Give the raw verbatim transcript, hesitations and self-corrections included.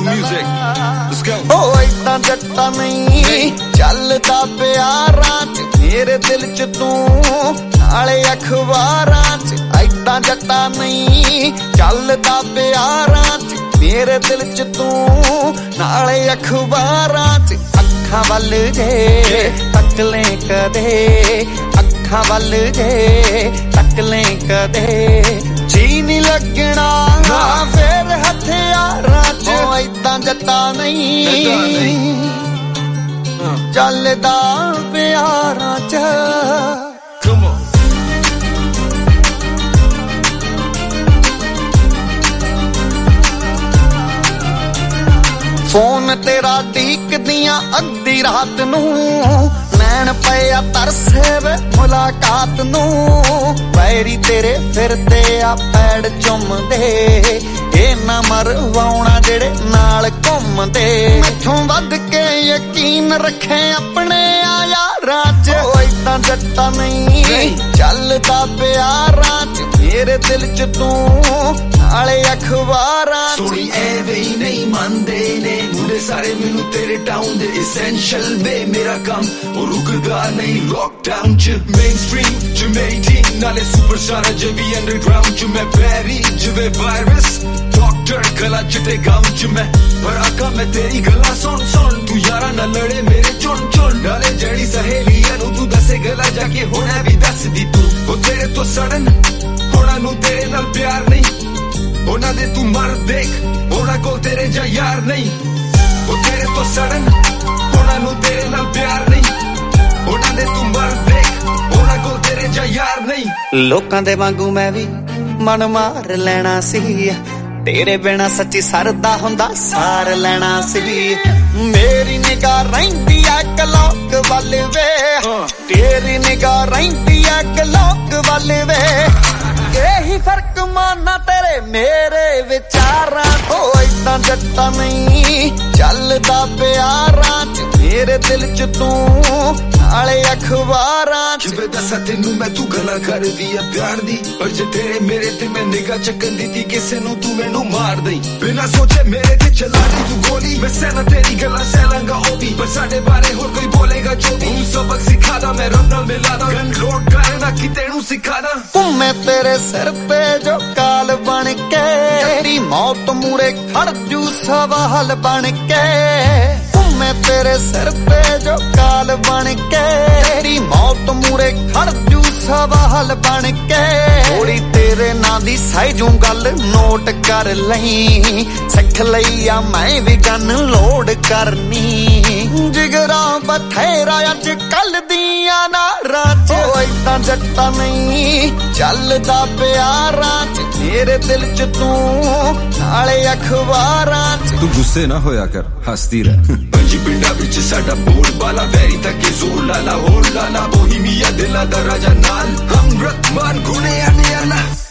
music. Let's go. Oh, इतना जट्टा नहीं चलदा प्यारां च मेरे दिल च तू नाले अखबारां च इतना जट्टा नहीं चलदा प्यारां च मेरे दिल च तू नाले अखबारां च अखां वल जे तक ले कदे अखां वल जे तक ले कदे जी नहीं लगना फिर हथियारां च इतना जट्टा नहीं चलदा प्यारां च Come on. फोन तेरा ढीकदियां अद्धी रात नू नैन पिया तरसे वे मुलाकात नू पैरी तेरे फिरदे आ पैड़ चुमदे ए ना मरवाउणा जेड़े नाल घुमदे मैथों वध के यकीन रखे अपने आ यारां च इतना जट्टा नहीं चलदा प्यारां च मेरे दिल च तू नाले अखबारां च सोनी एवे ही नहीं मानदे ने मुंडे सारे मैनू तेरे टाउन दे essential वे मेरा काम ओ रुकदा नहीं लॉकडाउन च mainstream च मेरी टीम नाले सुपरस्टार च भी अंडरग्राउंड च मैं बैरी जिवे वायरस डॉक्टर गला चिटे गाउन च मैं पर आका मैं तेरी गला सुन सुन तू यारा ना लड़े मेरे चुन चुन नाले जड़ी सहेलियां नू तू दसे गला जाके होना भी दस दी तू ओ तेरे तो सड़न होना नू तेरे नाल प्यार नहीं ਉਹਨਾਂ ਦੇ ਤੂੰ ਮਰ ਦੇਖ ਉਹਨਾਂ ਕੋਲ ਤੇਰੇ ਜਾਂ ਯਾਰ ਨਹੀਂ ਉਹ ਤੇਰੇ ਤੋਂ ਸੜਨ ਉਹਨਾਂ ਨੂੰ ਤੇਰੇ ਨਾਲ ਪਿਆਰ ਨਹੀਂ ਉਹਨਾਂ ਦੇ ਤੂੰ ਮਰ ਦੇਖ ਉਹਨਾਂ ਕੋਲ ਤੇਰੇ ਜਾਂ ਯਾਰ ਨਹੀਂ ਲੋਕਾਂ ਦੇ ਵਾਂਗੂ ਮੈਂ ਵੀ ਮਨ ਮਾਰ ਲੈਣਾ ਸੀ ਤੇਰੇ ਬਿਨਾ ਸੱਚੀ ਸਰਦਾ ਹੁੰਦਾ ਸਾਰ ਲੈਣਾ ਸੀ ਮੇਰੀ ਨਿਗਾਹ ਰਹਿੰਦੀ ਐ ਕਲੋਕ ਵੱਲ ਵੇ ਤੇਰੀ ਨਿਗਾਹ ਰਹਿੰਦੀ ਐ ਕਲੋਕ ਵੱਲ ਵੇ ਇਹੀ ਫਰਕ ਮਾਨਾ ਤੇਰੇ ਮੇਰੇ ਵਿਚਾਰਾਂ ਤੋਂ ਇਦਾਂ ਜੱਟਾ ਨਹੀਂ ਚੱਲਦਾ ਪਿਆਰਾਂ ਚ ਮੇਰੇ ਦਿਲ ਚ ਤੂੰ ਨਾਲੇ ਅਖਬਾਰਾਂ ਚ ਜਿਵੇਂ ਦੱਸਾਂ ਤੈਨੂੰ ਮੈਂ ਤੂੰ ਗੱਲਾਂ ਕਰਦੀ ਆ ਪਿਆਰ ਦੀ ਪਰ ਜੇ ਤੇਰੇ ਮੇਰੇ ਤੇ ਮੈਂ ਨਿਗਾਹ ਚੱਕਣ ਦਿੱਤੀ ਕਿਸੇ ਨੂੰ ਤੂੰ ਮੈਨੂੰ ਮਾਰ ਦਈ ਬਿਨਾਂ ਸੋਚੇ ਮੇਰੇ ਤੇ ਚਲਾ ਦੇ ਤੂੰ ਗੋਲੀ ਮੈਂ ਸਹਿਣਾ ਤੇਰੀ ਗੱਲਾਂ ਸਹਿਲਾਂਗਾ ਉਹ ਵੀ ਪਰ ਸਾਡੇ ਬਾਰੇ ਹੋਰ ਕੋਈ ਬੋਲੇਗਾ ਜੋ ਵੀ ਤੂੰ ਸਬਕ ਸਿਖਾਦਾ ਮੈਂ ਰੱਬ ਨਾਲ ਮਿਲਾਦਾ ਗਨ ਲੋਡ ਕਰਨਾ ਕਿਤੇ ਨੂੰ ਸਿਖਾਦਾ ਘੁੰਮੇ ਤੇਰੇ ਸਿਰ ਤੇ ਜੋ ਕਾਲ ਬਣ ਕੇ ਤੇਰੀ ਮੌਤ ਮੂਰੇ ਖੜ ਜੂ ਸਵਾਲ ਬਣ ਕੇ ਘੁੰਮੇ ਤੇਰੇ ਸਿਰ ਤੇ ਜੋ ਕਾਲ ਬਣ ਕੇ ਤੇਰੀ ਮੌਤ ਮੂਰੇ ਖੜ ਜੂ ਸਵਾਲ ਬਣ ਕੇ ਥੋੜੀ ਤੇਰੇ ਨਾਂ ਦੀ ਸਾਈ ਜੂ ਗੱਲ ਨੋਟ ਕਰ ਲਈ ਸਿੱਖ ਲਈ ਆ ਮੈਂ ਵੀ ਗਨ ਲੋਡ ਕਰਨੀ ਜਿਗਰਾ ਬਥੇਰਾ ਅੱਜ ਕੱਲ ਦੀਆਂ ਨਾਰਾਂ ਚ ਇਦਾਂ ਜੱਟਾ ਨਹੀਂ ਚੱਲਦਾ ਪਿਆਰਾਂ ਚ ਮੇਰੇ ਦਿਲ ਚ ਤੂੰ ਨਾਲੇ ਅਖਬਾਰਾਂ ਚ ਤੂੰ ਗੁੱਸੇ ਨਾ ਹੋਇਆ ਕਰ ਹੱਸਦੀ ਰਹਿ ਪੰਜੀ ਪਿੰਡਾਂ ਵਿੱਚ ਸਾਡਾ ਬੋਲ ਬਾਲਾ ਵੈਰੀ ਤੱਕ ਜ਼ੋਰ ਲਾਲਾ ਹੋਣ ਲਾਲਾ ਬੋਹੀਮੀਆ ਦਿਲਾਂ ਦਾ ਰਾਜਾ ਨਾਲ ਹਮਰਤ ਮਾਨ ਗੁਣੇ ਆਨੇ ਆਲਾ